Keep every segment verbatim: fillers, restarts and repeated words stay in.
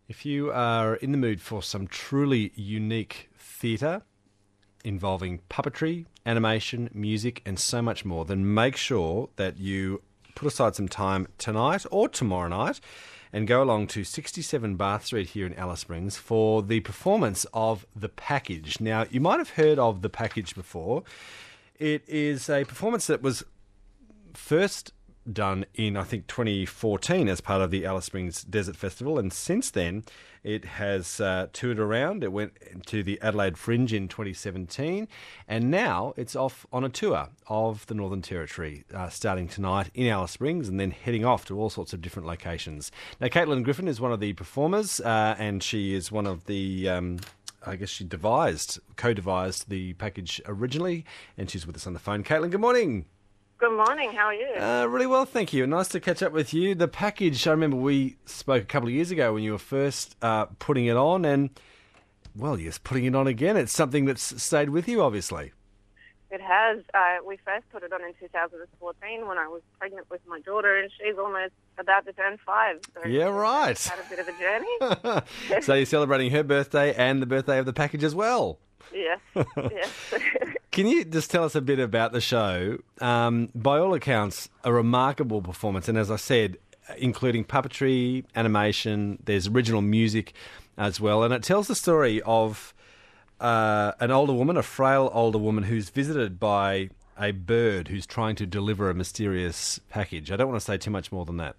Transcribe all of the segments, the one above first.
If you are in the mood for some truly unique theatre involving puppetry, animation, music, and so much more, then make sure that you put aside some time tonight or tomorrow night and go along to sixty-seven Bath Street here in Alice Springs for the performance of The Package. Now, you might have heard of The Package before. It is a performance that was first done in, I think, twenty fourteen as part of the Alice Springs Desert Festival, and since then it has uh, toured around. It went to the Adelaide Fringe in twenty seventeen, and now it's off on a tour of the Northern Territory, uh, starting tonight in Alice Springs and then heading off to all sorts of different locations. Now, Caitlin Griffin is one of the performers, uh, and she is one of the... Um, I guess she devised, co-devised the package originally, and she's with us on the phone. Caitlin, good morning. Good morning, how are you? Uh, really well, thank you. Nice to catch up with you. The package, I remember we spoke a couple of years ago when you were first uh, putting it on, and, well, you're putting it on again. It's something that's stayed with you, obviously. It has. Uh, we first put it on in two thousand fourteen when I was pregnant with my daughter, and she's almost about to turn five. So yeah, right. It's had a bit of a journey. So you're celebrating her birthday and the birthday of the package as well. Yes, yes. Can you just tell us a bit about the show? Um, by all accounts, a remarkable performance, and as I said, including puppetry, animation, there's original music as well, and it tells the story of uh, an older woman, a frail older woman who's visited by a bird who's trying to deliver a mysterious package. I don't want to say too much more than that.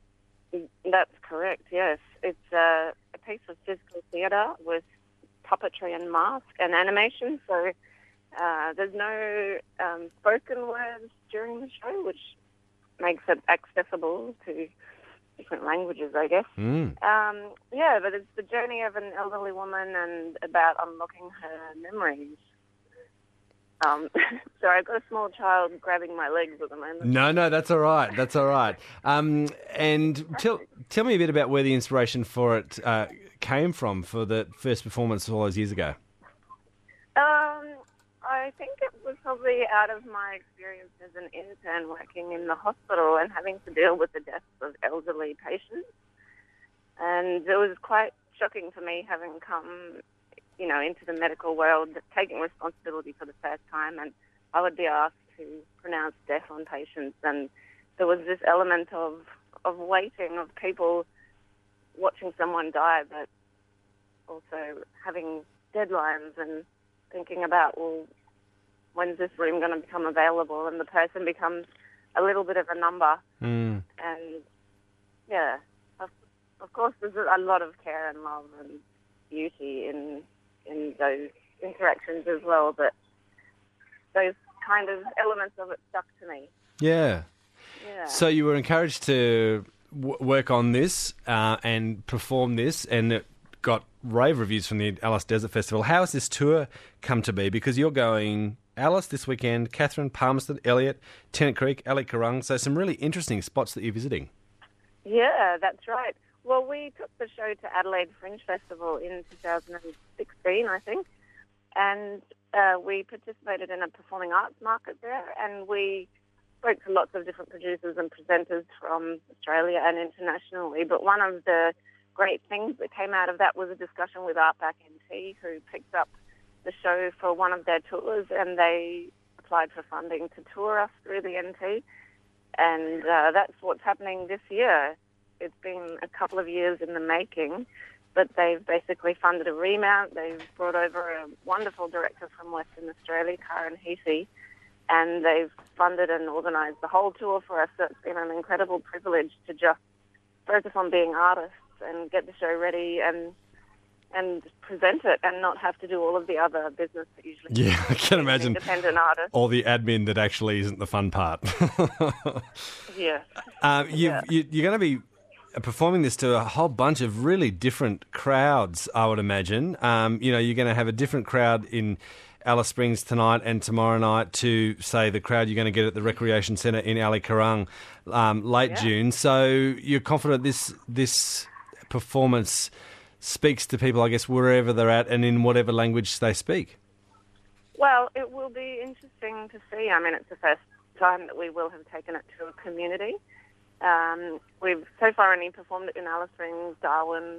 That's correct, yes. It's uh, a piece of physical theatre with puppetry and mask and animation, so uh, there's no um, spoken words during the show, which makes it accessible to different languages, I guess. Mm. Um, yeah, but it's the journey of an elderly woman and about unlocking her memories. Um, sorry, I've got a small child grabbing my legs at the moment. No, no, that's all right. That's all right. Um, and tell tell me a bit about where the inspiration for it uh, came from for the first performance all those years ago. Um, I think it was probably out of my experience as an intern working in the hospital and having to deal with the deaths of elderly patients. And it was quite shocking for me having come, you know, into the medical world, taking responsibility for the first time, and I would be asked to pronounce death on patients. And there was this element of, of waiting, of people watching someone die, but also having deadlines and thinking about, well, when's this room going to become available? And the person becomes a little bit of a number. Mm. And, yeah, of, of course, there's a lot of care and love and beauty in in those interactions as well, but those kind of elements of it stuck to me. Yeah. Yeah. So you were encouraged to w- work on this uh, and perform this, and it got rave reviews from the Alice Desert Festival. How has this tour come to be? Because you're going Alice this weekend, Katherine, Palmerston, Elliot, Tennant Creek, Ali Currung, so some really interesting spots that you're visiting. Yeah, that's right. Well, we took the show to Adelaide Fringe Festival in two thousand sixteen, I think, and uh, we participated in a performing arts market there, and we spoke to lots of different producers and presenters from Australia and internationally. But one of the great things that came out of that was a discussion with Artback N T, who picked up the show for one of their tours, and they applied for funding to tour us through the N T, and uh, that's what's happening this year. It's been a couple of years in the making, but they've basically funded a remount. They've brought over a wonderful director from Western Australia, Karen Heasey, and they've funded and organised the whole tour for us. So it's been an incredible privilege to just focus on being artists and get the show ready and and present it and not have to do all of the other business that usually Yeah, I can imagine independent artists. all the admin that actually isn't the fun part. Yeah. Um, you've, Yeah. you, you're going to be performing this to a whole bunch of really different crowds, I would imagine. Um, you know, you're going to have a different crowd in Alice Springs tonight and tomorrow night to, say, the crowd you're going to get at the Recreation Centre in Ali Currung um, late Yeah. June. So you're confident this this performance speaks to people, I guess, wherever they're at and in whatever language they speak? Well, it will be interesting to see. I mean, it's the first time that we will have taken it to a community. Um, we've so far only performed it in Alice Springs, Darwin,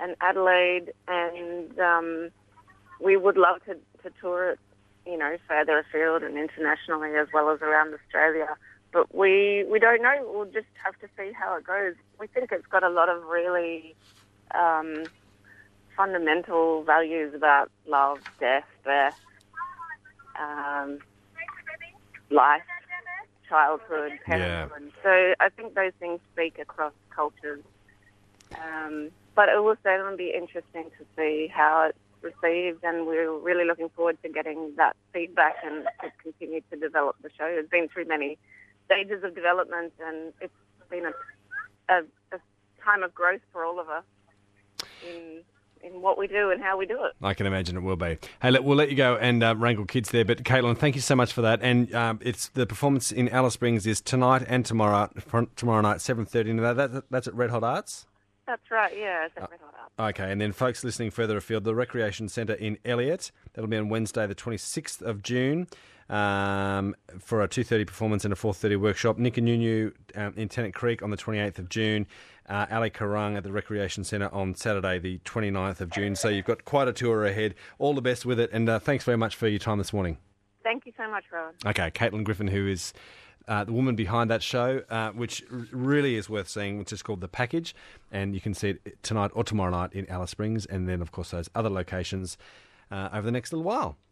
and Adelaide, and um, we would love to, to tour it, you know, further afield and internationally as well as around Australia. But we, we don't know. We'll just have to see how it goes. We think it's got a lot of really um, fundamental values about love, death, birth, um, life, childhood, parenthood. Yeah. So I think those things speak across cultures. Um, but it will certainly be interesting to see how it's received, and we're really looking forward to getting that feedback and to continue to develop the show. It's been through many stages of development, and it's been a, a, a time of growth for all of us in in what we do and how we do it. I can imagine it will be. Hey, we'll let you go and uh, wrangle kids there, but Caitlin, thank you so much for that. And um, it's the performance in Alice Springs is tonight and tomorrow tomorrow night, seven thirty. That, that, that's at Red Hot Arts? That's right, yeah, it's at Red Hot Arts. Okay, and then folks listening further afield, the Recreation Centre in Elliot, that'll be on Wednesday the twenty-sixth of June. Um, for a two thirty performance and a four thirty workshop. Nick and Nunu um, in Tennant Creek on the twenty-eighth of June. Uh, Ali Karung at the Recreation Centre on Saturday the twenty-ninth of June. So you've got quite a tour ahead. All the best with it, and uh, thanks very much for your time this morning. Thank you so much, Rowan. Okay, Caitlin Griffin, who is uh, the woman behind that show, uh, which r- really is worth seeing, which is called The Package, and you can see it tonight or tomorrow night in Alice Springs, and then, of course, those other locations uh, over the next little while.